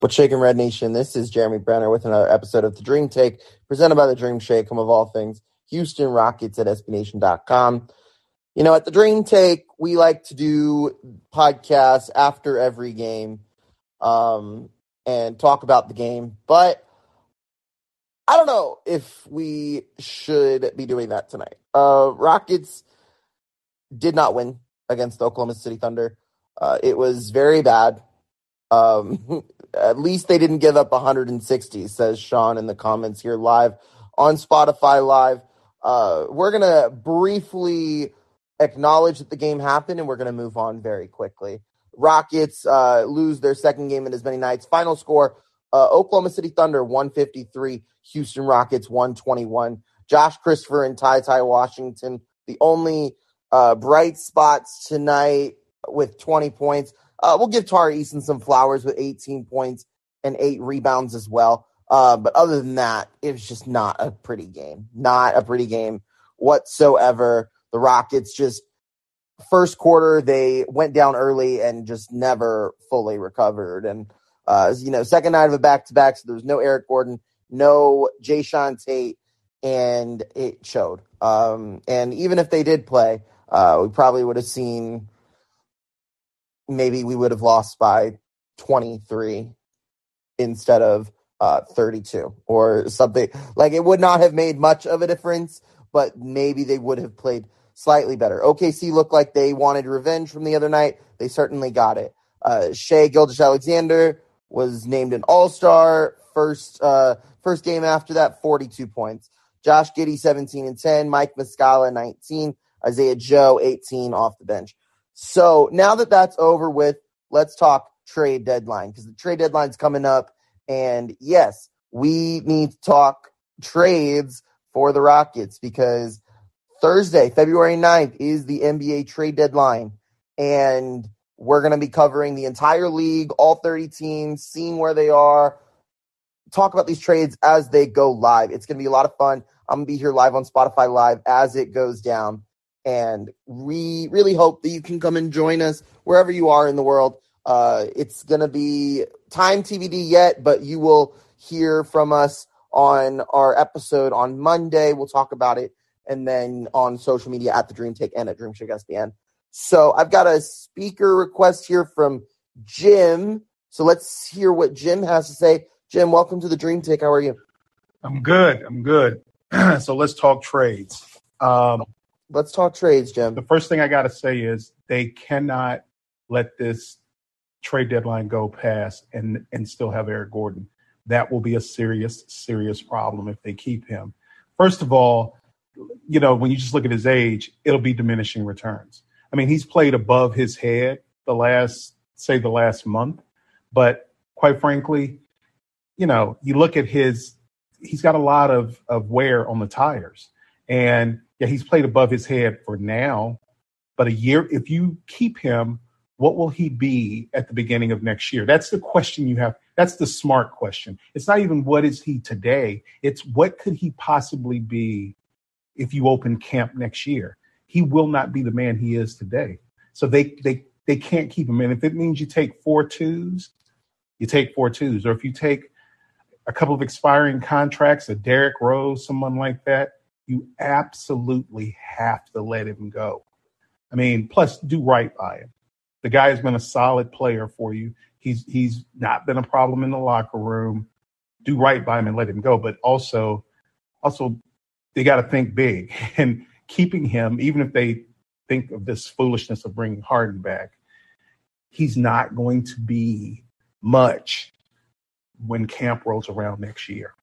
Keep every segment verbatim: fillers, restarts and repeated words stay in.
What's shaking, Red Nation? This is Jeremy Brenner with another episode of The Dream Take, presented by The Dream Shake, home of all things Houston Rockets at S B Nation dot com. You know, at The Dream Take, we like to do podcasts after every game um, and talk about the game. But I don't know if we should be doing that tonight. Uh, Rockets did not win against the Oklahoma City Thunder. Uh, it was very bad. Um, at least they didn't give up one hundred sixty, says Sean in the comments here live on Spotify Live. Uh, we're going to briefly acknowledge that the game happened, and we're going to move on very quickly. Rockets uh, lose their second game in as many nights. Final score, uh, Oklahoma City Thunder one fifty-three, Houston Rockets one twenty-one. Josh Christopher and Ty Ty Washington, the only uh, bright spots tonight with twenty points. Uh, we'll give Tari Eason some flowers with eighteen points and eight rebounds as well. Uh, but other than that, it was just not a pretty game. Not a pretty game whatsoever. The Rockets just, first quarter, they went down early and just never fully recovered. And, uh, you know, second night of a back-to-back, so there was no Eric Gordon, no Jae'Sean Tate, and it showed. Um, and even if they did play, uh, we probably would have seen – maybe we would have lost by twenty-three instead of uh, thirty-two or something. Like, it would not have made much of a difference, but maybe they would have played slightly better. O K C looked like they wanted revenge from the other night. They certainly got it. Uh, Shai Gilgeous-Alexander was named an all-star. First uh, first game after that, forty-two points. Josh Giddey, seventeen and ten. Mike Muscala, nineteen. Isaiah Joe, eighteen off the bench. So now that that's over with, let's talk trade deadline, because the trade deadline's coming up. And yes, we need to talk trades for the Rockets, because Thursday, February ninth, is the N B A trade deadline. And we're going to be covering the entire league, all thirty teams, seeing where they are, talk about these trades as they go live. It's going to be a lot of fun. I'm going to be here live on Spotify Live as it goes down. And we really hope that you can come and join us wherever you are in the world. Uh, it's going to be time T B D yet, but you will hear from us on our episode on Monday. We'll talk about it. And then on social media at The Dream Take and at Dream Shake S B N. So I've got a speaker request here from Jim. So let's hear what Jim has to say. Jim, welcome to The Dream Take. How are you? I'm good. I'm good. So let's talk trades. Um, Let's talk trades, Jim. The first thing I got to say is they cannot let this trade deadline go past and, and still have Eric Gordon. That will be a serious, serious problem if they keep him. First of all, you know, when you just look at his age, it'll be diminishing returns. I mean, he's played above his head the last, say, the last month. But quite frankly, you know, you look at his, he's got a lot of, of wear on the tires. And yeah, he's played above his head for now, but a year, if you keep him, what will he be at the beginning of next year? That's the question you have. That's the smart question. It's not even what is he today. It's what could he possibly be if you open camp next year? He will not be the man he is today. So they they they can't keep him in. If it means you take four twos, you take four twos. Or if you take a couple of expiring contracts, a Derrick Rose, someone like that, you absolutely have to let him go. I mean, plus do right by him. The guy has been a solid player for you. He's he's not been a problem in the locker room. Do right by him and let him go. But also, also they got to think big. And keeping him, even if they think of this foolishness of bringing Harden back, he's not going to be much when camp rolls around next year.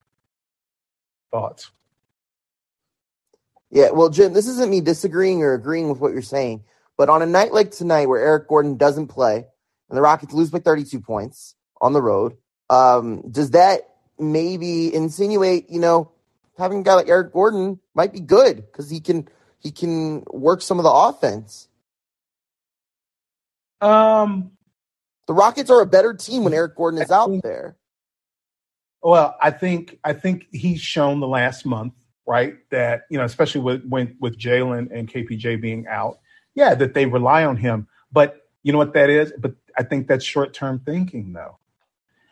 Thoughts? Yeah, well, Jim, this isn't me disagreeing or agreeing with what you're saying, but on a night like tonight where Eric Gordon doesn't play and the Rockets lose by thirty-two points on the road, um, does that maybe insinuate, you know, having a guy like Eric Gordon might be good because he can he can work some of the offense? Um, the Rockets are a better team when Eric Gordon is out there. Well, I think I think he's shown the last month, right, that, you know, especially with when, with Jalen and K P J being out, yeah, that they rely on him. But you know what that is? But I think that's short-term thinking, though.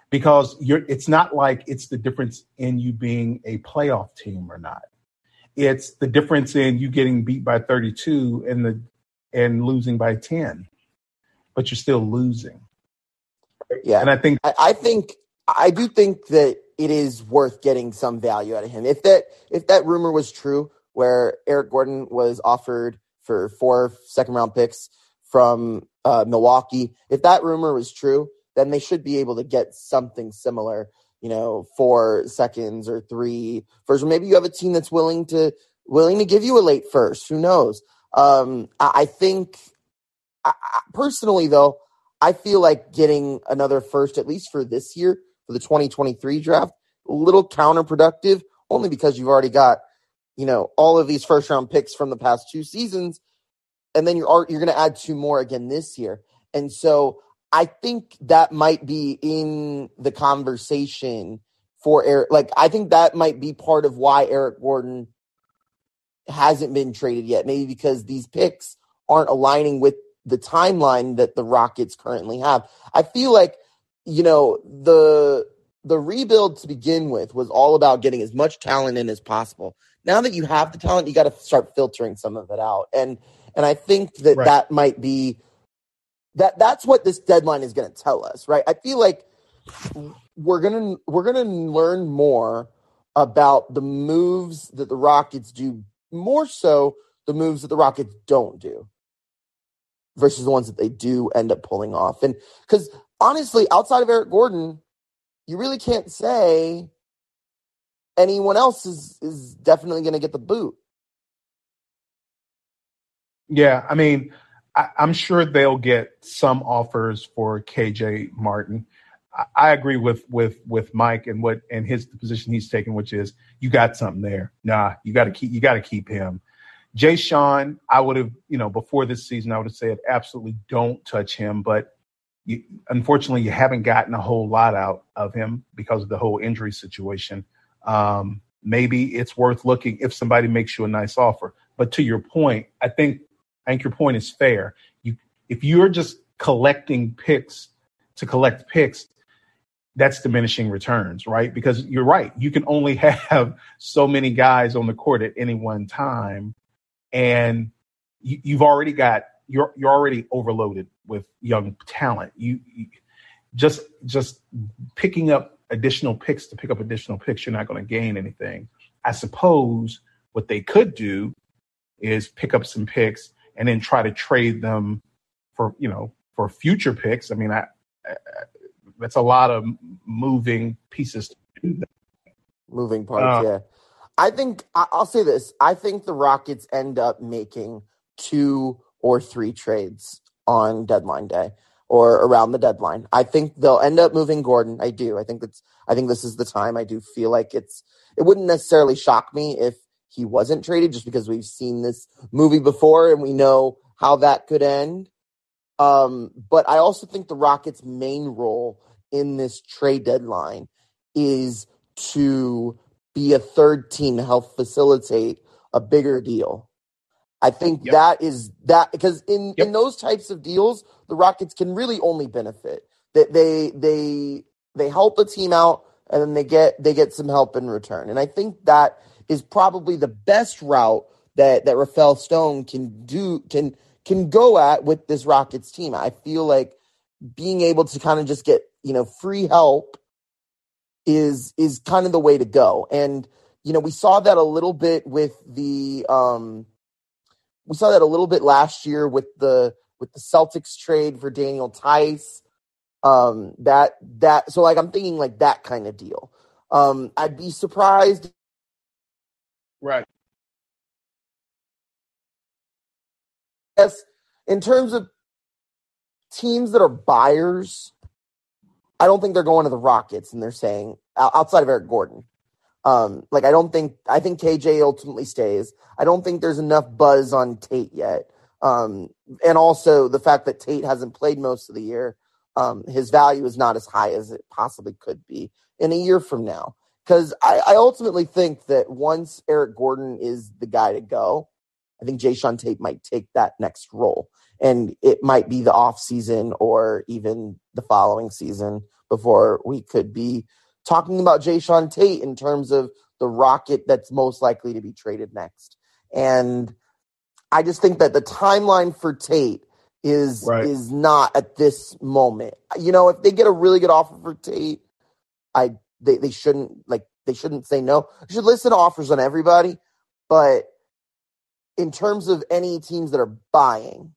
because you're. It's not like it's the difference in you being a playoff team or not. It's the difference in you getting beat by thirty-two and the and losing by ten, but you're still losing. Yeah, and I think I, I think I do think that it is worth getting some value out of him. If that if that rumor was true, where Eric Gordon was offered for four second round picks from uh, Milwaukee, if that rumor was true, then they should be able to get something similar. You know, four seconds or three first. Or maybe you have a team that's willing to willing to give you a late first. Who knows? Um, I, I think I, I, personally, though, I feel like getting another first, at least for this year, for the twenty twenty-three draft, a little counterproductive, only because you've already got, you know, all of these first round picks from the past two seasons, and then you're you're going to add two more again this year, and so I think that might be in the conversation for Eric. Like, I think that might be part of why Eric Gordon hasn't been traded yet. Maybe because these picks aren't aligning with the timeline that the Rockets currently have. I feel like, you know, the the rebuild to begin with was all about getting as much talent in as possible. Now that you have the talent, you got to start filtering some of it out. And and I think that Right. that might be That that's what this deadline is going to tell us, right? I feel like we're gonna we're gonna learn more about the moves that the Rockets do, more so the moves that the Rockets don't do, versus the ones that they do end up pulling off. And because honestly, outside of Eric Gordon, you really can't say anyone else is is definitely going to get the boot. Yeah, I mean, I, I'm sure they'll get some offers for K J Martin. I, I agree with with with Mike and what and his the position he's taken, which is you got something there. Nah, you got to keep you got to keep him. Jay Sean, I would have, you know, before this season, I would have said absolutely don't touch him. But you, unfortunately, you haven't gotten a whole lot out of him because of the whole injury situation. Um, maybe it's worth looking if somebody makes you a nice offer. But to your point, I think I think your point is fair. You, if you're just collecting picks to collect picks, that's diminishing returns, right? Because you're right. You can only have so many guys on the court at any one time. And you, you've already got you're you're already overloaded with young talent. You, you just just picking up additional picks to pick up additional picks, you're not going to gain anything. I suppose what they could do is pick up some picks and then try to trade them for you know for future picks. I mean, I, I that's a lot of moving pieces to do that. Moving parts, uh, yeah. I think I'll say this. I think the Rockets end up making two or three trades on deadline day or around the deadline. I think they'll end up moving Gordon. I do. I think that's, I think this is the time. I do feel like it's, it wouldn't necessarily shock me if he wasn't traded, just because we've seen this movie before and we know how that could end. Um, but I also think the Rockets' main role in this trade deadline is to be a third team to help facilitate a bigger deal. I think yep. that is that because in, yep. in those types of deals, the Rockets can really only benefit. That they they they help a team out and then they get they get some help in return. And I think that is probably the best route that that Rafael Stone can do can can go at with this Rockets team. I feel like being able to kind of just get, you know, free help is is kind of the way to go. And, you know, we saw that a little bit with the um, we saw that a little bit last year with the with the Celtics trade for Daniel Tice. Um, that that so like I'm thinking like that kind of deal. Um, I'd be surprised. Right. Yes, in terms of teams that are buyers, I don't think they're going to the Rockets and they're saying outside of Eric Gordon. Um, like I don't think I think K J ultimately stays. I don't think there's enough buzz on Tate yet. Um, and also the fact that Tate hasn't played most of the year, um, his value is not as high as it possibly could be in a year from now. Because I, I ultimately think that once Eric Gordon is the guy to go, I think Jae'Sean Tate might take that next role. And it might be the off season or even the following season before we could be talking about Jae'Sean Tate in terms of the Rocket that's most likely to be traded next. And I just think that the timeline for Tate is right. is not at this moment. You know, if they get a really good offer for Tate, I they, they shouldn't like they shouldn't say no. You should listen to offers on everybody, but in terms of any teams that are buying,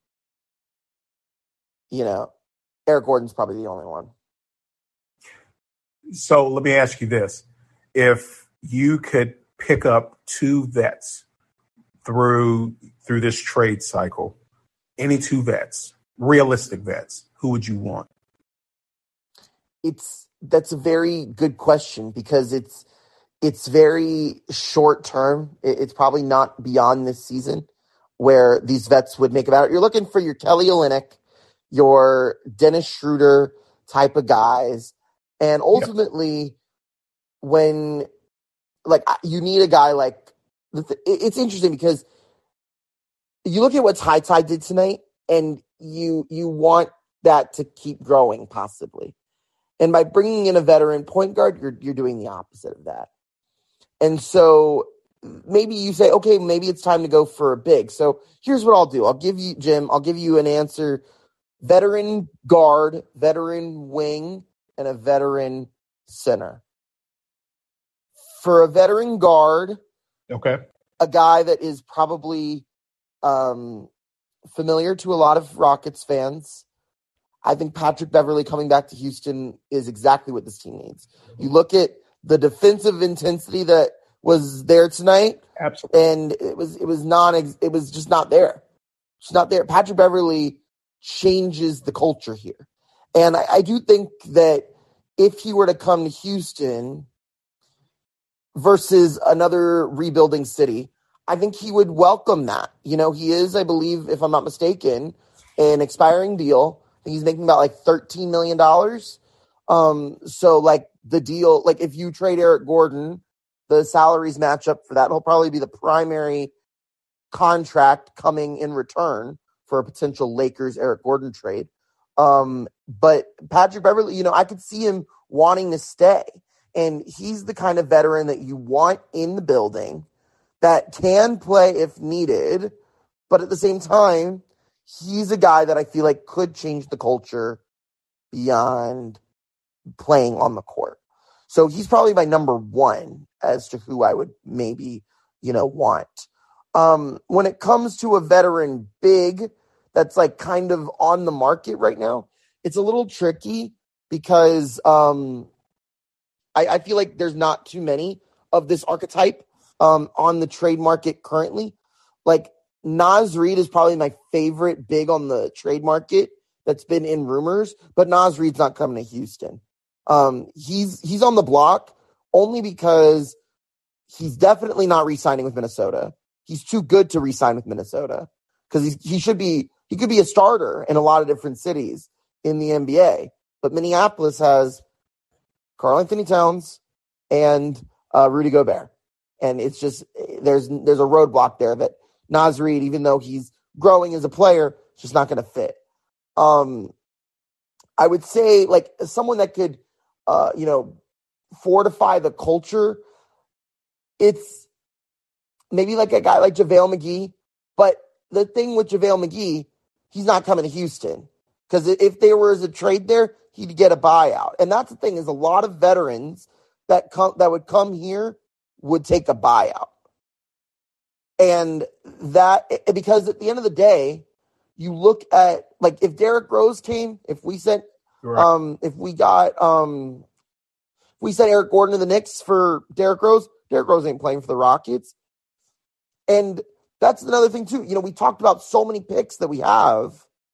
you know, Eric Gordon's probably the only one. So let me ask you this. If you could pick up two vets through through this trade cycle, any two vets, realistic vets, who would you want? It's that's a very good question because it's it's very short term. It's probably not beyond this season where these vets would make about it. You're looking for your Kelly Olynyk, your Dennis Schroeder type of guys. And ultimately, yep. when, like, you need a guy like, it's interesting because you look at what Ty Ty did tonight, and you you want that to keep growing, possibly. And by bringing in a veteran point guard, you're you're doing the opposite of that. And so maybe you say, okay, maybe it's time to go for a big. So here's what I'll do. I'll give you, Jim, I'll give you an answer. Veteran guard, veteran wing, and a veteran center. For a veteran guard, okay, a guy that is probably um, familiar to a lot of Rockets fans, I think Patrick Beverley coming back to Houston is exactly what this team needs. You look at the defensive intensity that was there tonight, absolutely, and it was it was non it was just not there. It's not there. Patrick Beverley changes the culture here, and I, I do think that if he were to come to Houston versus another rebuilding city, I think he would welcome that. You know, he is, I believe, if I'm not mistaken, an expiring deal. I think he's making about like thirteen million dollars. Um, so like the deal, like if you trade Eric Gordon, the salaries match up for that. He'll probably be the primary contract coming in return for a potential Lakers Eric Gordon trade. Um, but Patrick Beverley, you know, I could see him wanting to stay. And he's the kind of veteran that you want in the building that can play if needed. But at the same time, he's a guy that I feel like could change the culture beyond playing on the court. So he's probably my number one as to who I would maybe, you know, want. Um, when it comes to a veteran big that's like kind of on the market right now, it's a little tricky because um, I, I feel like there's not too many of this archetype um, on the trade market currently. Like Naz Reid is probably my favorite big on the trade market that's been in rumors, but Naz Reid's not coming to Houston. Um, he's he's on the block only because he's definitely not re-signing with Minnesota. He's too good to re-sign with Minnesota because he he should be he could be a starter in a lot of different cities in the N B A. But Minneapolis has Karl Anthony Towns and uh, Rudy Gobert, and it's just there's there's a roadblock there that Naz Reid, even though he's growing as a player, it's just not going to fit. Um, I would say like someone that could, uh, you know, fortify the culture. It's maybe like a guy like JaVale McGee, but the thing with JaVale McGee, he's not coming to Houston because if there was a trade there, he'd get a buyout. And that's the thing is a lot of veterans that come that would come here would take a buyout. And that because at the end of the day, you look at like if Derrick Rose came, if we sent, right. um, if we got, um, if we sent Eric Gordon to the Knicks for Derrick Rose, Derrick Rose ain't playing for the Rockets. And that's another thing too. You know, we talked about so many picks that we have.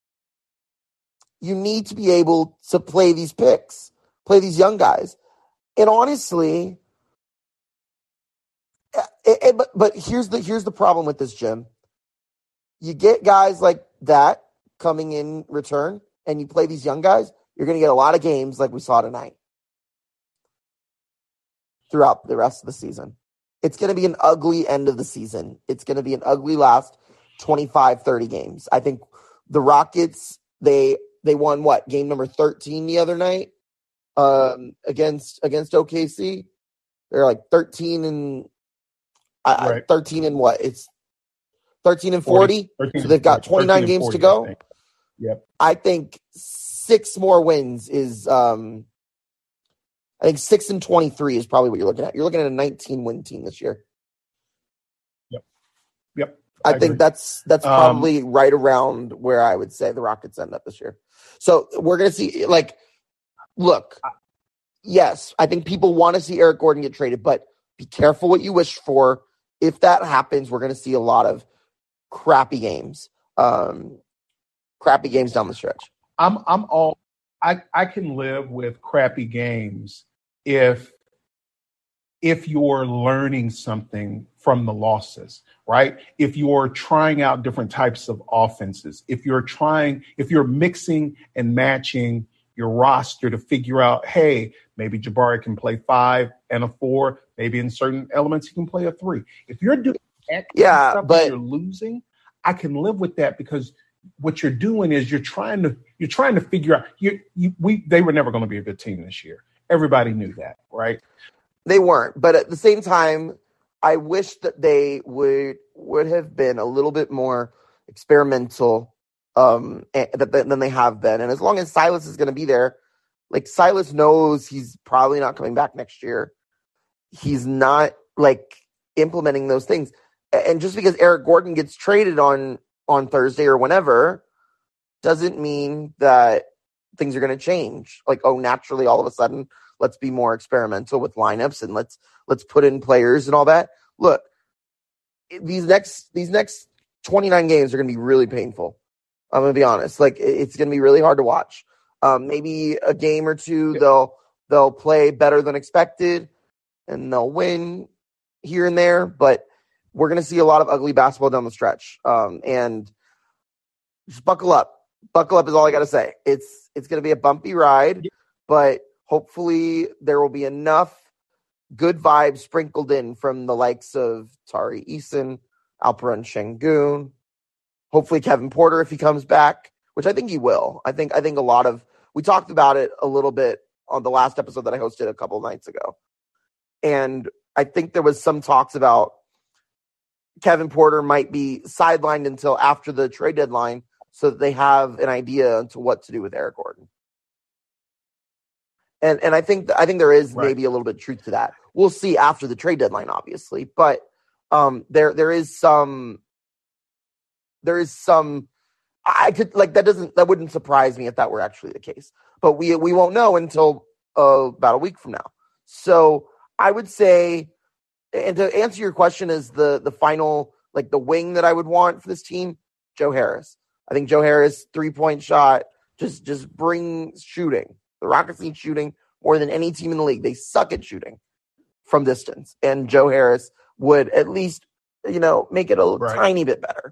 You need to be able to play these picks, play these young guys. And honestly, it, it, but but here's the here's the problem with this, Jim. You get guys like that coming in return, and you play these young guys, you're going to get a lot of games like we saw tonight throughout the rest of the season. It's going to be an ugly end of the season. It's going to be an ugly last twenty-five, thirty games. I think the Rockets, they they won, what, game number thirteen the other night? um, against against O K C. They're like thirteen and uh, Right. thirteen and what? It's thirteen and forty. forty, So they've got twenty-nine games forty, to go. I think. Yep. I think six more wins is. Um, I think six and twenty-three is probably what you're looking at. You're looking at a nineteen win team this year. Yep. Yep. I, I think agree. that's that's Um, probably right around where I would say the Rockets end up this year. So we're gonna see. Like, look, yes, I think people want to see Eric Gordon get traded, but be careful what you wish for. If that happens, we're gonna see a lot of crappy games, um, crappy games down the stretch. I'm I'm all I I can live with crappy games if if you're learning something from the losses, right? If you're trying out different types of offenses, if you're trying, if you're mixing and matching your roster to figure out, hey, maybe Jabari can play five and a four, maybe in certain elements he can play a three. If you're doing that yeah, stuff but and you're losing, I can live with that because what you're doing is you're trying to you're trying to figure out you, you we they were never going to be a good team this year. Everybody knew that, right? They weren't, but at the same time, I wish that they would would have been a little bit more experimental um, than they have been. And as long as Silas is going to be there, like Silas knows he's probably not coming back next year. He's not like implementing those things. And just because Eric Gordon gets traded on on Thursday or whenever doesn't mean that things are going to change. Like, oh, naturally, all of a sudden, let's be more experimental with lineups and let's let's put in players and all that. Look, these next these next twenty-nine games are going to be really painful. I'm going to be honest. Like, it's going to be really hard to watch. Um, maybe a game or two they'll they'll play better than expected and they'll win here and there, but we're going to see a lot of ugly basketball down the stretch. Um, and just buckle up. Buckle up is all I got to say. It's it's going to be a bumpy ride, but hopefully there will be enough good vibes sprinkled in from the likes of Tari Eason, Alperen Şengün, hopefully Kevin Porter if he comes back, which I think he will. I think I think a lot of we talked about it a little bit on the last episode that I hosted a couple of nights ago. And I think there was some talks about Kevin Porter might be sidelined until after the trade deadline so that they have an idea into what to do with Eric Gordon. And and I think I think there is Right. maybe a little bit of truth to that. We'll see after the trade deadline, obviously, but um, there there is some there is some I could like that doesn't that wouldn't surprise me if that were actually the case. But we we won't know until uh, about a week from now. So I would say, and to answer your question, is the the final like the wing that I would want for this team, Joe Harris. I think Joe Harris three point shot just just brings shooting. The Rockets need shooting more than any team in the league. They suck at shooting from distance, and Joe Harris would at least, you know, make it a Right. tiny bit better.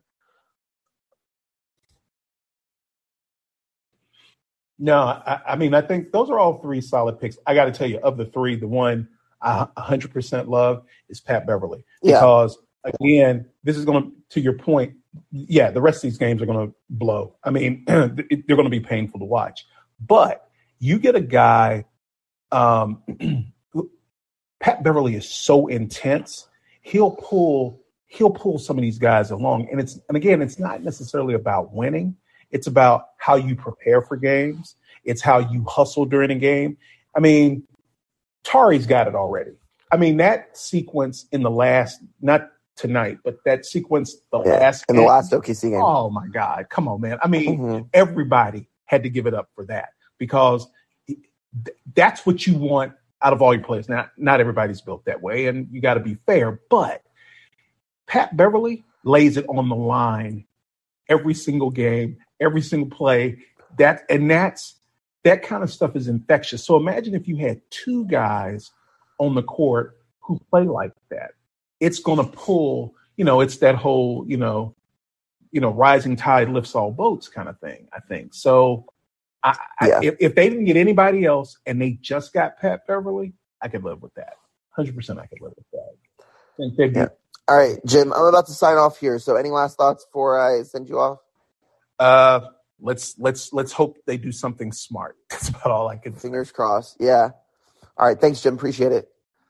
No, I, I mean, I think those are all three solid picks. I got to tell you, of the three, the one I one hundred percent love is Pat Beverly. Yeah. Because, again, this is going to, to your point, yeah, the rest of these games are going to blow. I mean, they're going to be painful to watch. But you get a guy, um, Pat Beverly is so intense. He'll pull, he'll pull some of these guys along. And it's, and again, it's not necessarily about winning. It's about how you prepare for games. It's how you hustle during a game. I mean, Tari's got it already. I mean, that sequence in the last, not tonight, but that sequence the Yeah, last in the game, last O K C game. oh my God, come on, man. I mean, Mhm. everybody had to give it up for that because th- that's what you want out of all your players. Now, not everybody's built that way, and you got to be fair, but Pat Beverly lays it on the line every single game, every single play. That and that's that kind of stuff is infectious. So imagine if you had two guys on the court who play like that. It's going to pull, you know, it's that whole, you know, you know, rising tide lifts all boats kind of thing, I think. So I, Yeah. I, if, if they didn't get anybody else and they just got Pat Beverly, I could live with that. one hundred percent I could live with that. I think they'd be- Yeah. All right, Jim, I'm about to sign off here. So any last thoughts before I send you off? Uh, let's let's let's hope they do something smart. That's about all I can. Fingers say. crossed. Yeah. All right. Thanks, Jim. Appreciate it.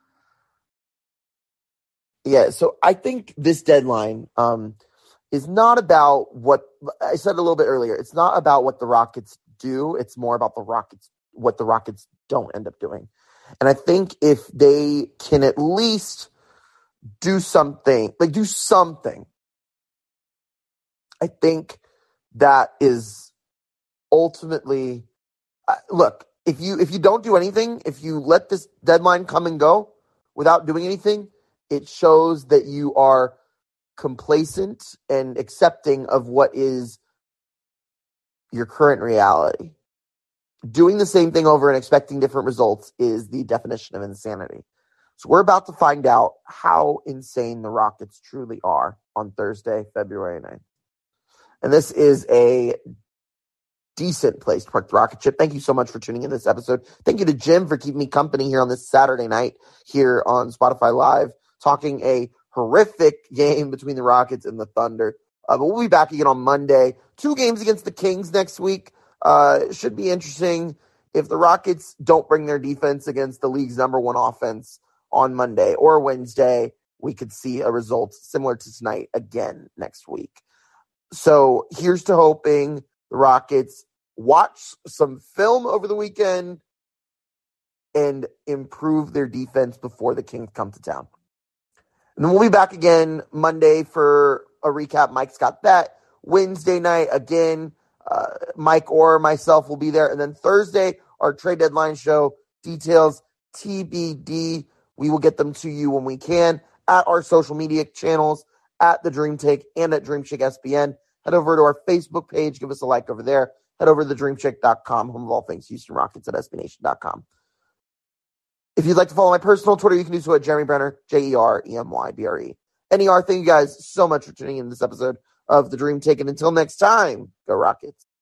Yeah. So I think this deadline um, is not about what I said a little bit earlier. It's not about what the Rockets do. It's more about the Rockets, what the Rockets don't end up doing. And I think if they can at least do something, like do something, I think that is ultimately, uh, look, if you if you don't do anything, if you let this deadline come and go without doing anything, it shows that you are complacent and accepting of what is your current reality. Doing the same thing over and expecting different results is the definition of insanity. So we're about to find out how insane the Rockets truly are on Thursday, February ninth. And this is a decent place to park the rocket ship. Thank you so much for tuning in this episode. Thank you to Jim for keeping me company here on this Saturday night here on Spotify Live, talking a horrific game between the Rockets and the Thunder. Uh, but we'll be back again on Monday. Two games against the Kings next week. Uh, should be interesting. If the Rockets don't bring their defense against the league's number one offense on Monday or Wednesday, we could see a result similar to tonight again next week. So here's to hoping the Rockets watch some film over the weekend and improve their defense before the Kings come to town. And then we'll be back again Monday for a recap. Mike's got that. Wednesday night, again, uh, Mike or myself will be there. And then Thursday, our trade deadline show. Details T B D. We will get them to you when we can at our social media channels, at The Dream Take and at Dream Shake S B N. Head over to our Facebook page. Give us a like over there. Head over to the dream shake dot com, home of all things Houston Rockets at S B Nation dot com. If you'd like to follow my personal Twitter, you can do so at Jeremy Brenner, J E R E M Y B R E. N E R, thank you guys so much for tuning in this episode of The Dream Take. And until next time, go Rockets.